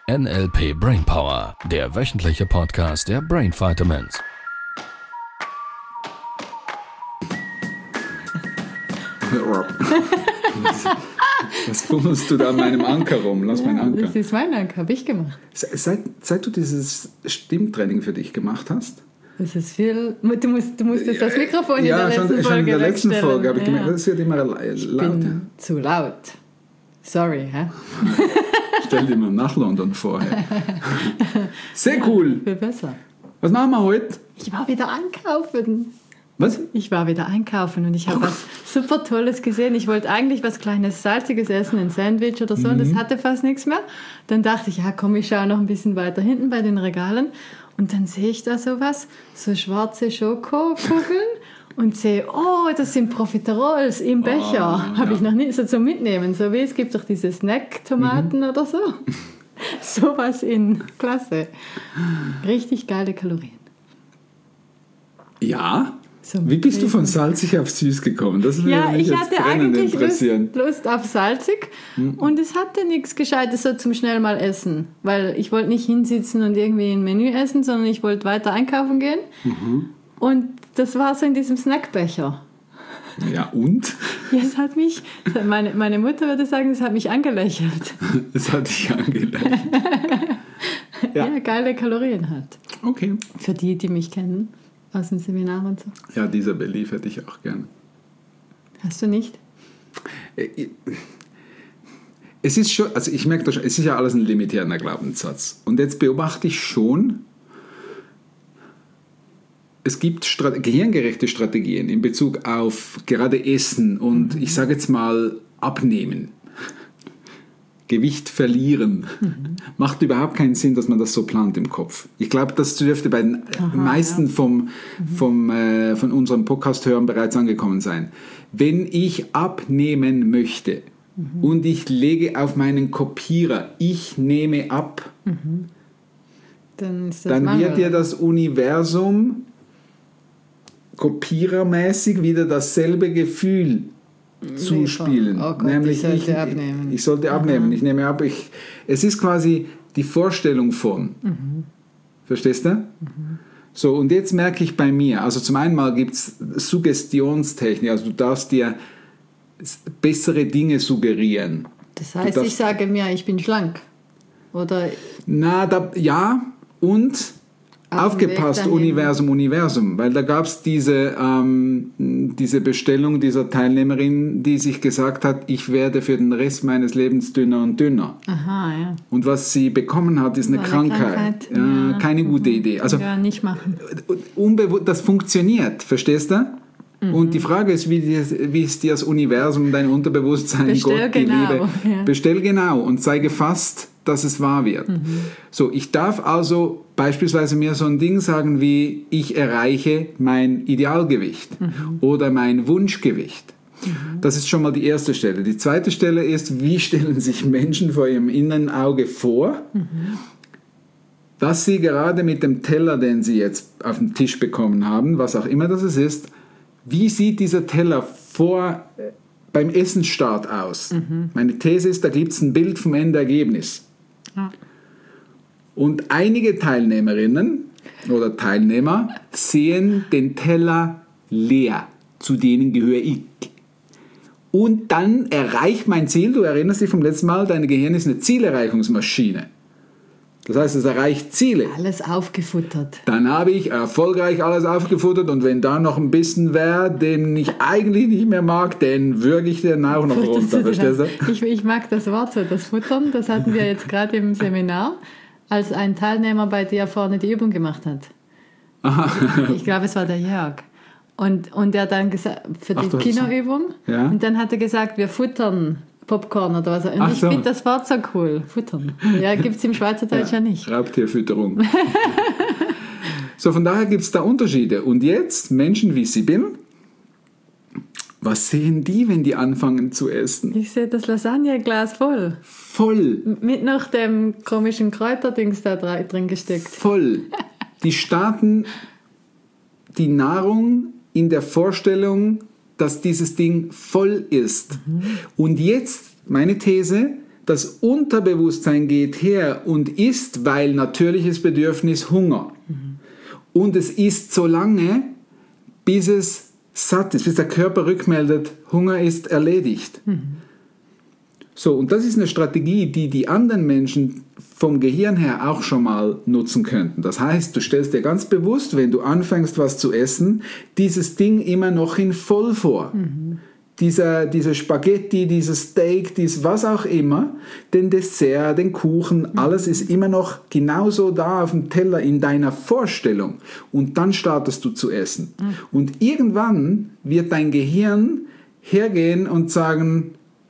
NLP Brainpower, der wöchentliche Podcast der Brain Vitamins. Was fummelst du da an meinem Anker rum? Lass meinen Anker. Das ist mein Anker, habe ich gemacht. Seit du dieses Stimmtraining für dich gemacht hast? Das ist viel. Du musst jetzt das Mikrofon in ja, der letzten Folge schon in der letzten Folge habe ich gemerkt, ja. das wird immer lauter. Ich bin zu laut. Sorry, hä? Stell dir mal nach London vor. Sehr cool. Viel besser. Was machen wir heute? Ich war wieder einkaufen. Was? Ich war wieder einkaufen und ich habe was super Tolles gesehen. Ich wollte eigentlich was Kleines, Salziges essen, ein Sandwich oder so, und das hatte fast nichts mehr. Dann dachte ich, ja komm, ich schaue noch ein bisschen weiter hinten bei den Regalen. Und dann sehe ich da sowas, so schwarze Schokokugeln und sehe, oh, das sind Profiterols im Becher. Habe ich noch nie so zum Mitnehmen. So wie es gibt doch diese Snack-Tomaten oder so. Sowas in Klasse. Richtig geile Kalorien. Ja. So, wie bist du von salzig auf süß gekommen? Das würde mich ich jetzt hatte brennend eigentlich interessieren. Lust auf salzig und es hatte nichts Gescheites so zum schnell mal essen, weil ich wollte nicht hinsitzen und irgendwie ein Menü essen, sondern ich wollte weiter einkaufen gehen und das war so in diesem Snackbecher. Ja, und? Ja, es hat mich, meine Mutter würde sagen, es hat mich angelächelt. Es hat dich angelächelt. Ja, geile Kalorien hat. Okay. Für die mich kennen. Aus dem Seminar und so. Ja, dieser Belief hätte ich auch gern. Hast du nicht? Es ist schon, also ich merke das schon, es ist ja alles ein limitierender Glaubenssatz. Und jetzt beobachte ich schon, es gibt gehirngerechte Strategien in Bezug auf gerade Essen und ich sage jetzt mal Abnehmen. Gewicht verlieren. Macht überhaupt keinen Sinn, dass man das so plant im Kopf. Ich glaube, das dürfte bei den meisten von unserem Podcast-Hörern bereits angekommen sein. Wenn ich abnehmen möchte und ich lege auf meinen Kopierer, ich nehme ab, dann wird dir das Universum kopierermäßig wieder dasselbe Gefühl zuspielen. Oh Gott, nämlich ich sollte abnehmen. Ich nehme ab. Es ist quasi die Vorstellung von. Verstehst du? So, und jetzt merke ich bei mir, also zum einen mal gibt es Suggestionstechnik, also du darfst dir bessere Dinge suggerieren. Das heißt, ich sage mir, ich bin schlank. Oder? Ja, und aufgepasst, Universum, weil da gab es diese Bestellung dieser Teilnehmerin, die sich gesagt hat, ich werde für den Rest meines Lebens dünner und dünner. Aha, ja. Und was sie bekommen hat, ist eine Krankheit. Ja, keine gute Idee. Also, ja, nicht machen. Das funktioniert, verstehst du? Und die Frage ist, wie es dir das Universum, dein Unterbewusstsein, Gott, die Liebe, bestell genau und sei gefasst, dass es wahr wird. So, ich darf also beispielsweise mir so ein Ding sagen wie, ich erreiche mein Idealgewicht oder mein Wunschgewicht. Das ist schon mal die erste Stelle. Die zweite Stelle ist, wie stellen sich Menschen vor ihrem inneren Auge vor, dass sie gerade mit dem Teller, den sie jetzt auf den Tisch bekommen haben, was auch immer das ist, wie sieht dieser Teller beim Essensstart aus? Meine These ist, da gibt es ein Bild vom Endergebnis. Ja. Und einige Teilnehmerinnen oder Teilnehmer sehen den Teller leer. Zu denen gehöre ich. Und dann erreicht mein Ziel, du erinnerst dich vom letzten Mal, dein Gehirn ist eine Zielerreichungsmaschine. Das heißt, es erreicht Ziele. Alles aufgefuttert. Dann habe ich erfolgreich alles aufgefuttert und wenn da noch ein bisschen wäre, den ich eigentlich nicht mehr mag, den würge ich dann auch noch runter. Verstehst du? Ich mag das Wort so, das Futtern, das hatten wir jetzt gerade im Seminar, als ein Teilnehmer bei dir vorne die Übung gemacht hat. Aha. Ich glaube, es war der Jörg. Und er dann gesagt, für die Kinoübung, ja? Und dann hat er gesagt, wir futtern Popcorn oder was. Und ich finde das Wort so cool, futtern. Ja, gibt es im Schweizerdeutsch ja nicht. Raubtierfütterung. So, von daher gibt es da Unterschiede. Und jetzt, Menschen wie Sibylle, was sehen die, wenn die anfangen zu essen? Ich sehe das Lasagneglas voll. Voll. Mit noch dem komischen Kräuterdings da drin gesteckt. Voll. Die starten die Nahrung in der Vorstellung, dass dieses Ding voll ist. Und jetzt, meine These, das Unterbewusstsein geht her und isst, weil natürliches Bedürfnis Hunger. Und es isst so lange, bis es satt ist, bis der Körper rückmeldet, Hunger ist erledigt. So, und das ist eine Strategie, die die anderen Menschen vom Gehirn her auch schon mal nutzen könnten. Das heißt, du stellst dir ganz bewusst, wenn du anfängst, was zu essen, dieses Ding immer noch in voll vor. Diese Spaghetti, dieses Steak, was auch immer, den Dessert, den Kuchen, alles ist immer noch genauso da auf dem Teller in deiner Vorstellung. Und dann startest du zu essen. Und irgendwann wird dein Gehirn hergehen und sagen,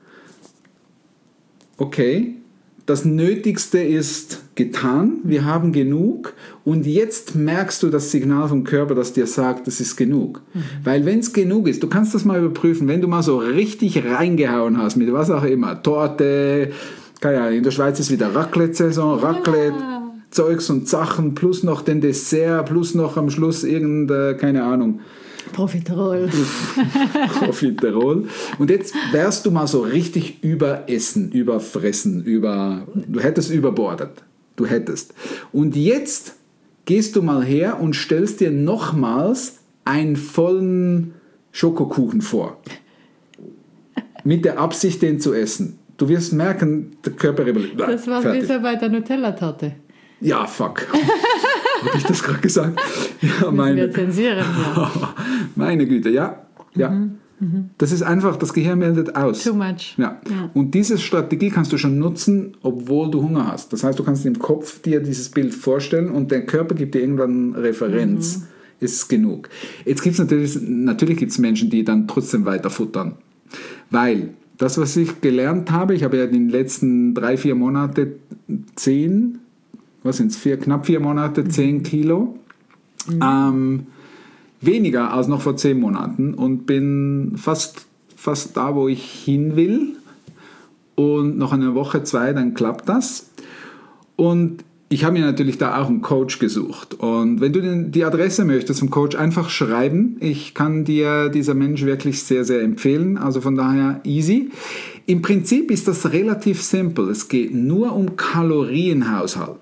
okay, das Nötigste ist getan, wir haben genug und jetzt merkst du das Signal vom Körper, das dir sagt, es ist genug. Weil wenn es genug ist, du kannst das mal überprüfen, wenn du mal so richtig reingehauen hast mit was auch immer, Torte, keine Ahnung, in der Schweiz ist wieder Raclette-Saison, Raclette, Zeugs und Sachen, plus noch den Dessert, plus noch am Schluss keine Ahnung, Profiterol. Und jetzt wärst du mal so richtig überessen, überfressen, du hättest überbordet. Du hättest. Und jetzt gehst du mal her und stellst dir nochmals einen vollen Schokokuchen vor. Mit der Absicht, den zu essen. Du wirst merken, der Körper rebelliert. Das war fertig. wie bei der Nutella-Torte. Ja, fuck. Habe ich das gerade gesagt? Ja, Müssen wir zensieren, ja. Meine Güte, ja. Das ist einfach, das Gehirn meldet aus. Too much. Ja. Und diese Strategie kannst du schon nutzen, obwohl du Hunger hast. Das heißt, du kannst im Kopf dir dieses Bild vorstellen und der Körper gibt dir irgendwann eine Referenz. Ist genug. Jetzt gibt es natürlich gibt's Menschen, die dann trotzdem weiter futtern. Weil das, was ich gelernt habe, ich habe ja in den letzten 3-4 Monate knapp 4 Monate 10 Kilo. Weniger als noch vor 10 Monaten und bin fast da, wo ich hin will. Und noch eine Woche, 2, dann klappt das. Und ich habe mir natürlich da auch einen Coach gesucht. Und wenn du die Adresse möchtest vom Coach, einfach schreiben. Ich kann dir dieser Mensch wirklich sehr, sehr empfehlen. Also von daher easy. Im Prinzip ist das relativ simpel. Es geht nur um Kalorienhaushalt.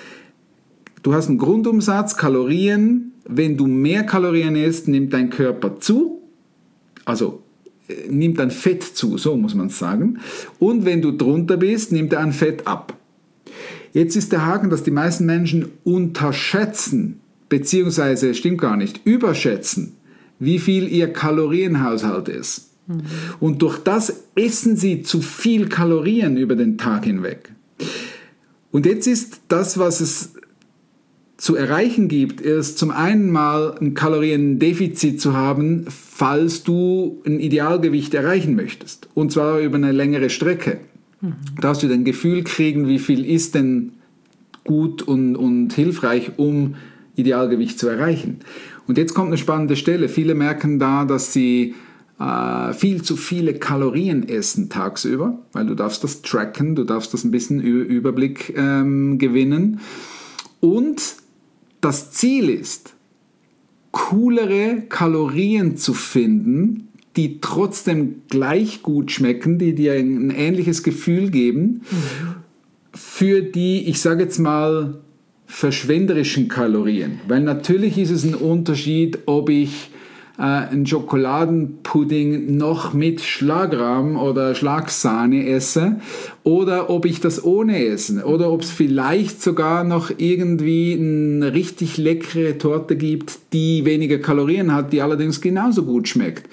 Du hast einen Grundumsatz, Kalorien. Wenn du mehr Kalorien isst, nimmt dein Körper zu. Also nimmt dann Fett zu, so muss man es sagen. Und wenn du drunter bist, nimmt er an Fett ab. Jetzt ist der Haken, dass die meisten Menschen unterschätzen, beziehungsweise, stimmt gar nicht, überschätzen, wie viel ihr Kalorienhaushalt ist. Und durch das essen sie zu viel Kalorien über den Tag hinweg. Und jetzt ist das, was es zu erreichen gibt, ist zum einen mal ein Kaloriendefizit zu haben, falls du ein Idealgewicht erreichen möchtest. Und zwar über eine längere Strecke. Da hast du ein Gefühl kriegen, wie viel ist denn gut und hilfreich, um Idealgewicht zu erreichen. Und jetzt kommt eine spannende Stelle. Viele merken da, dass sie viel zu viele Kalorien essen tagsüber, weil du darfst das tracken, du darfst das ein bisschen Überblick gewinnen. Und das Ziel ist, coolere Kalorien zu finden, die trotzdem gleich gut schmecken, die dir ein ähnliches Gefühl geben, für die, ich sage jetzt mal, verschwenderischen Kalorien. Weil natürlich ist es ein Unterschied, ob ich einen Schokoladenpudding noch mit Schlagrahm oder Schlagsahne esse oder ob ich das ohne esse oder ob es vielleicht sogar noch irgendwie eine richtig leckere Torte gibt, die weniger Kalorien hat, die allerdings genauso gut schmeckt.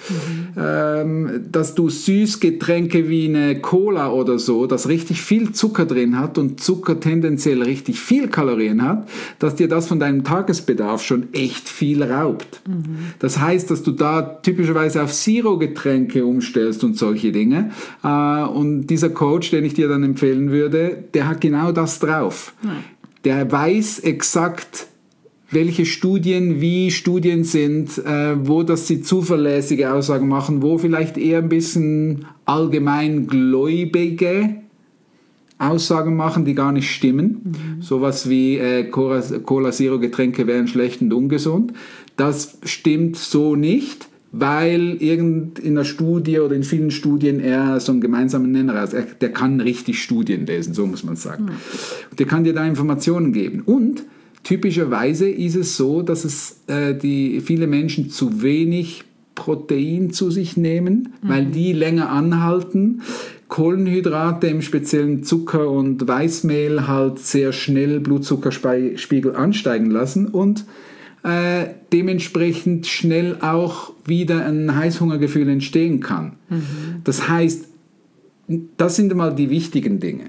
Dass du Süßgetränke wie eine Cola oder so, das richtig viel Zucker drin hat und Zucker tendenziell richtig viel Kalorien hat, dass dir das von deinem Tagesbedarf schon echt viel raubt. Das heißt, dass du da typischerweise auf Zero-Getränke umstellst und solche Dinge. Und dieser Coach, den ich dir dann empfehlen würde, der hat genau das drauf. Der weiß exakt, welche Studien wie Studien sind, wo dass sie zuverlässige Aussagen machen, wo vielleicht eher ein bisschen allgemeingläubige Aussagen machen, die gar nicht stimmen. Sowas wie Cola Zero Getränke wären schlecht und ungesund. Das stimmt so nicht, weil in einer Studie oder in vielen Studien er so einen gemeinsamen Nenner hat. Der kann richtig Studien lesen, so muss man sagen. Und der kann dir da Informationen geben. Und typischerweise ist es so, dass es viele Menschen zu wenig Protein zu sich nehmen, weil die länger anhalten. Kohlenhydrate, im speziellen Zucker und Weißmehl, halt sehr schnell Blutzuckerspiegel ansteigen lassen und dementsprechend schnell auch wieder ein Heißhungergefühl entstehen kann. Das heißt, das sind mal die wichtigen Dinge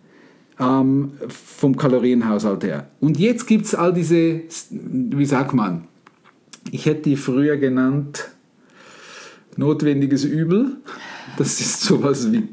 vom Kalorienhaushalt her. Und jetzt gibt es all diese, wie sagt man, ich hätte die früher genannt, notwendiges Übel. Das ist sowas wie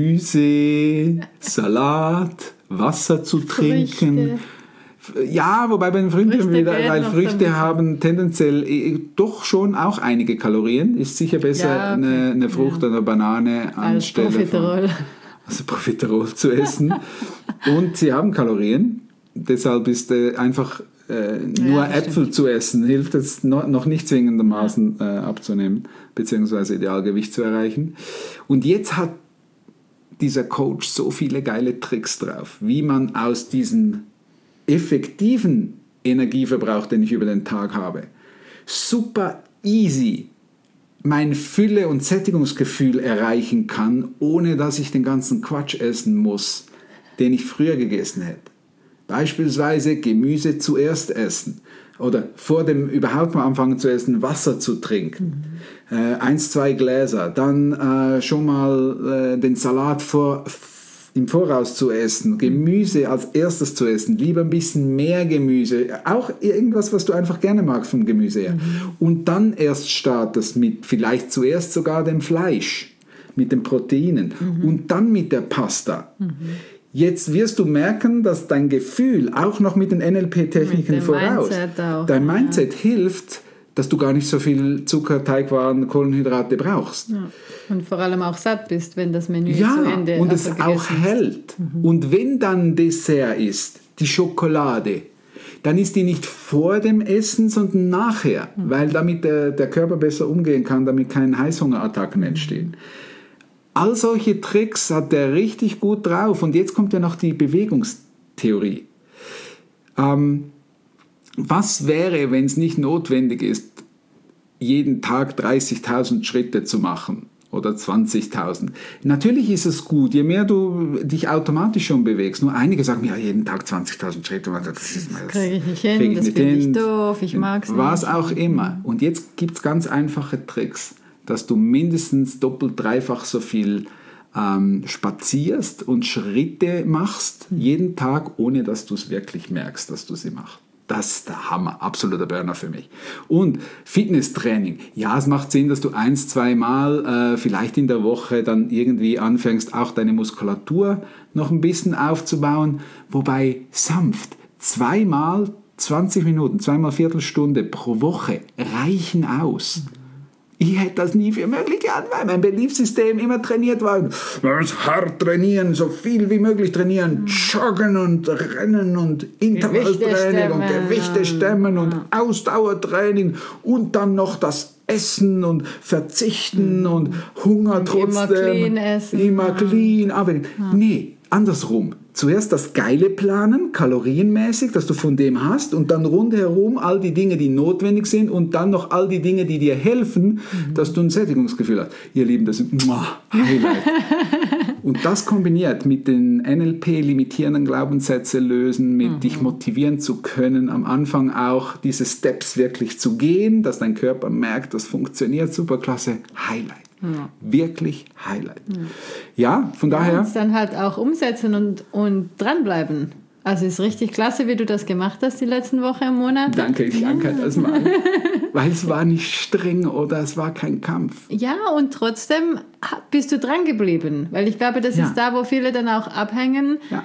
Gemüse, Salat, Wasser zu trinken. Ja, wobei bei den Früchten wieder, weil Früchte haben tendenziell doch schon auch einige Kalorien. Ist sicher besser, eine Frucht oder eine Banane anstelle von Profiterol zu essen. Und sie haben Kalorien. Deshalb ist einfach nur Äpfel zu essen, hilft es noch nicht zwingendermaßen abzunehmen, beziehungsweise Idealgewicht zu erreichen. Und jetzt hat dieser Coach so viele geile Tricks drauf, wie man aus diesem effektiven Energieverbrauch, den ich über den Tag habe, super easy mein Fülle- und Sättigungsgefühl erreichen kann, ohne dass ich den ganzen Quatsch essen muss, den ich früher gegessen hätte. Beispielsweise Gemüse zuerst essen oder vor dem überhaupt mal anfangen zu essen, Wasser zu trinken. 1-2 Gläser, dann schon mal den Salat im Voraus zu essen, Gemüse als erstes zu essen, lieber ein bisschen mehr Gemüse, auch irgendwas, was du einfach gerne magst vom Gemüse her. Und dann erst startest mit vielleicht zuerst sogar dem Fleisch, mit den Proteinen und dann mit der Pasta. Jetzt wirst du merken, dass dein Gefühl auch noch mit den NLP-Techniken voraus, dein Mindset hilft, dass du gar nicht so viel Zucker, Teigwaren, Kohlenhydrate brauchst. Ja. Und vor allem auch satt bist, wenn das Menü zu Ende ist. Und es auch hält. Und wenn dann Dessert ist, die Schokolade, dann ist die nicht vor dem Essen, sondern nachher, weil damit der Körper besser umgehen kann, damit keine Heißhungerattacken entstehen. All solche Tricks hat der richtig gut drauf. Und jetzt kommt ja noch die Bewegungstheorie. Was wäre, wenn es nicht notwendig ist, jeden Tag 30.000 Schritte zu machen oder 20.000? Natürlich ist es gut, je mehr du dich automatisch schon bewegst. Nur einige sagen, ja, jeden Tag 20.000 Schritte, das kriege ich nicht hin, das finde ich doof, ich mag es nicht. Was auch immer. Und jetzt gibt es ganz einfache Tricks, dass du mindestens doppelt, dreifach so viel spazierst und Schritte machst jeden Tag, ohne dass du es wirklich merkst, dass du sie machst. Das ist der Hammer, absoluter Burner für mich. Und Fitnesstraining. Ja, es macht Sinn, dass du 1-2 Mal vielleicht in der Woche dann irgendwie anfängst, auch deine Muskulatur noch ein bisschen aufzubauen. Wobei sanft, 2 Mal 20 Minuten, 2 Mal Viertelstunde pro Woche reichen aus. Ich hätte das nie für möglich gehalten, weil mein Beliefssystem immer trainiert war. Man muss hart trainieren, so viel wie möglich trainieren, joggen und rennen und Intervalltraining und Gewichte stemmen und Ausdauertraining und dann noch das Essen und Verzichten und Hunger und trotzdem. Immer clean essen. Immer clean. Aber nee, andersrum. Zuerst das Geile planen, kalorienmäßig, dass du von dem hast und dann rundherum all die Dinge, die notwendig sind und dann noch all die Dinge, die dir helfen, dass du ein Sättigungsgefühl hast. Ihr Lieben, das ist Highlight. Und das kombiniert mit den NLP-limitierenden Glaubenssätze lösen, mit dich motivieren zu können, am Anfang auch diese Steps wirklich zu gehen, dass dein Körper merkt, das funktioniert, superklasse, Highlight. Ja. Wirklich Highlight. Ja, von daher. Und dann halt auch umsetzen und dranbleiben. Also ist richtig klasse, wie du das gemacht hast die letzten Woche im Monat. Danke, ich danke das mal. Weil es war nicht streng oder es war kein Kampf. Ja, und trotzdem bist du dran geblieben. Weil ich glaube, das ist da, wo viele dann auch abhängen. Ja.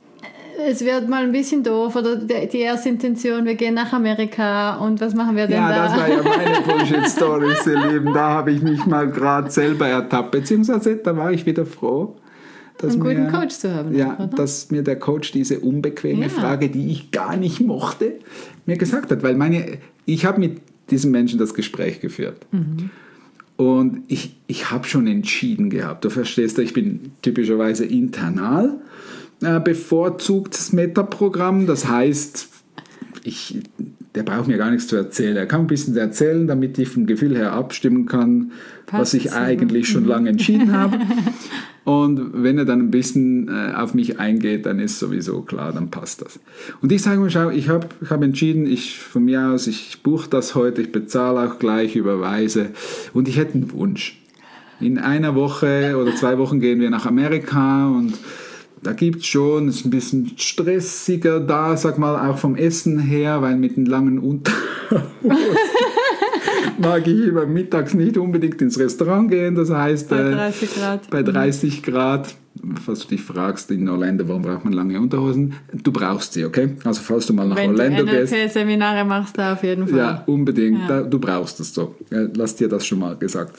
Es wird mal ein bisschen doof oder die erste Intention, wir gehen nach Amerika und was machen wir denn da? Ja, das war ja meine Bullshit-Stories, ihr Lieben. Da habe ich mich mal gerade selber ertappt. Beziehungsweise da war ich wieder froh, einen guten Coach zu haben. Ja, oder? Dass mir der Coach diese unbequeme Frage, die ich gar nicht mochte, mir gesagt hat. Weil ich habe mit diesem Menschen das Gespräch geführt. Und ich habe schon entschieden gehabt, du verstehst, ich bin typischerweise internal, bevorzugt das Metaprogramm, das heißt, der braucht mir gar nichts zu erzählen. Er kann ein bisschen erzählen, damit ich vom Gefühl her abstimmen kann, was ich eigentlich schon lange entschieden habe. Und wenn er dann ein bisschen auf mich eingeht, dann ist sowieso klar, dann passt das. Und ich sage mir, schau, ich hab entschieden, von mir aus, ich buche das heute, ich bezahle auch gleich, überweise. Und ich hätte einen Wunsch. In einer Woche oder 2 Wochen gehen wir nach Amerika und da gibt es schon, es ist ein bisschen stressiger da, sag mal, auch vom Essen her, weil mit den langen Unterhosen mag ich immer mittags nicht unbedingt ins Restaurant gehen. Das heißt, bei 30 Grad. Bei 30 Grad, falls du dich fragst, in Orlando, warum braucht man lange Unterhosen? Du brauchst sie, okay? Also falls du mal nach Orlando gehst. Wenn du NLP-Seminare machst, da auf jeden Fall. Ja, unbedingt. Ja. Du brauchst es so. Lass dir das schon mal gesagt.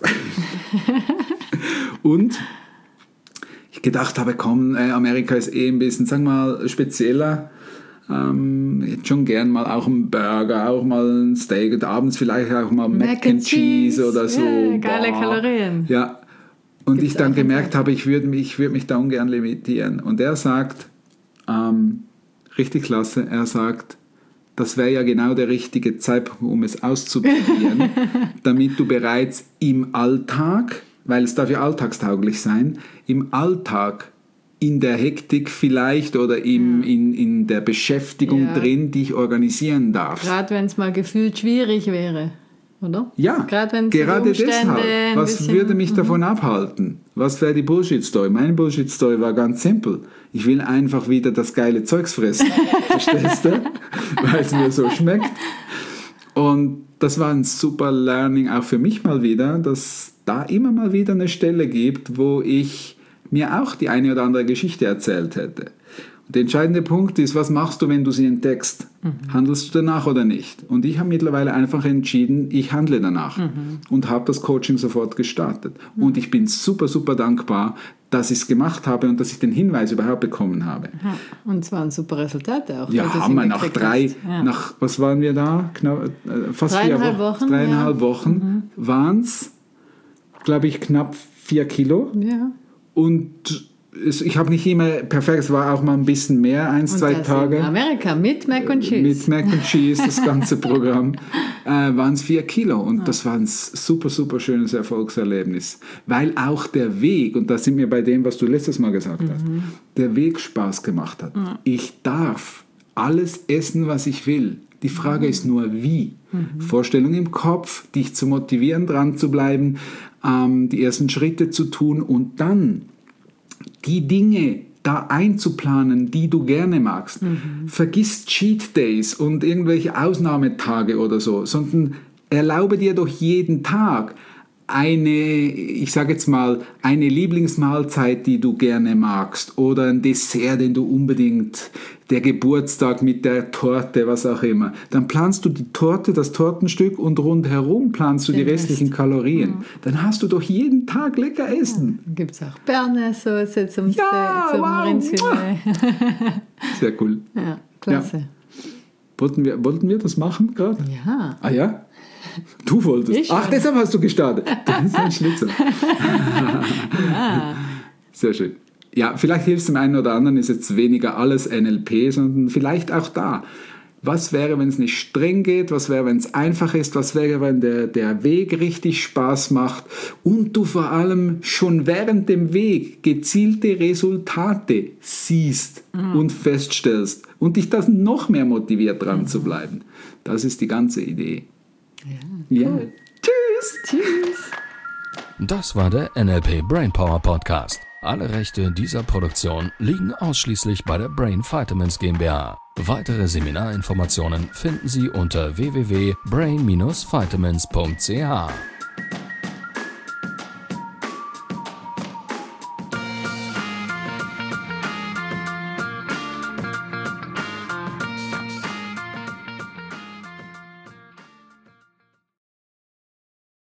Und ich gedacht habe, komm, Amerika ist ein bisschen, sagen wir mal, spezieller. Ich hätte schon gern mal auch einen Burger, auch mal ein Steak und abends vielleicht auch mal Mac and Cheese oder so. Yeah, geile Kalorien. Ja. Und ich dann gemerkt habe, ich würde mich da ungern limitieren. Und er sagt, richtig klasse, er sagt, das wäre ja genau der richtige Zeitpunkt, um es auszuprobieren, damit du bereits im Alltag, weil es darf ja alltagstauglich sein, im Alltag in der Hektik vielleicht oder in der Beschäftigung drin dich organisieren darfst. Gerade wenn es mal gefühlt schwierig wäre, oder? Ja, gerade deshalb. Was würde mich davon abhalten? Was wäre die Bullshit-Story? Meine Bullshit-Story war ganz simpel. Ich will einfach wieder das geile Zeugs fressen. Verstehst du? Weil es mir so schmeckt. Und das war ein super Learning auch für mich mal wieder, dass da immer mal wieder eine Stelle gibt, wo ich mir auch die eine oder andere Geschichte erzählt hätte. Und der entscheidende Punkt ist, was machst du, wenn du sie entdeckst? Handelst du danach oder nicht? Und ich habe mittlerweile einfach entschieden, ich handle danach und habe das Coaching sofort gestartet. Und ich bin super, super dankbar, dass ich es gemacht habe und dass ich den Hinweis überhaupt bekommen habe. Und es waren super Resultate auch. Ja, haben wir nach was waren wir da? Fast 4 Wochen. 3,5 Wochen waren es, glaube ich, knapp 4 Kilo. Ja. Und ich habe nicht immer perfekt, es war auch mal ein bisschen mehr, 1-2 Tage. In Amerika mit Mac and Cheese. Mit Mac and Cheese, das ganze Programm, waren es 4 Kilo. Und das war ein super, super schönes Erfolgserlebnis. Weil auch der Weg, und da sind wir bei dem, was du letztes Mal gesagt hast, der Weg Spaß gemacht hat. Ich darf alles essen, was ich will. Die Frage ist nur, wie. Vorstellung im Kopf, dich zu motivieren, dran zu bleiben, die ersten Schritte zu tun und dann die Dinge da einzuplanen, die du gerne magst. Vergiss Cheat Days und irgendwelche Ausnahmetage oder so, sondern erlaube dir doch jeden Tag ich sage jetzt mal, eine Lieblingsmahlzeit, die du gerne magst oder ein Dessert, den du unbedingt, der Geburtstag mit der Torte, was auch immer. Dann planst du die Torte, das Tortenstück und rundherum planst du die restlichen Kalorien. Dann hast du doch jeden Tag lecker Essen. Ja, gibt es auch Bernesauce zum Rindsfilet. Sehr cool. Ja, klasse. Ja. Wollten wir das machen gerade? Ja. Ah ja? Du wolltest. Ach, deshalb hast du gestartet. Das ist ein Schlitzer. Ja. Sehr schön. Ja, vielleicht hilft es dem einen oder anderen, ist jetzt weniger alles NLP, sondern vielleicht auch da. Was wäre, wenn es nicht streng geht? Was wäre, wenn es einfach ist? Was wäre, wenn der Weg richtig Spaß macht und du vor allem schon während dem Weg gezielte Resultate siehst und feststellst und dich das noch mehr motiviert, dran zu bleiben? Das ist die ganze Idee. Ja. Cool. Tschüss. Das war der NLP Brainpower Podcast. Alle Rechte dieser Produktion liegen ausschließlich bei der Brain Vitamins GmbH. Weitere Seminarinformationen finden Sie unter www.brain-vitamins.ch.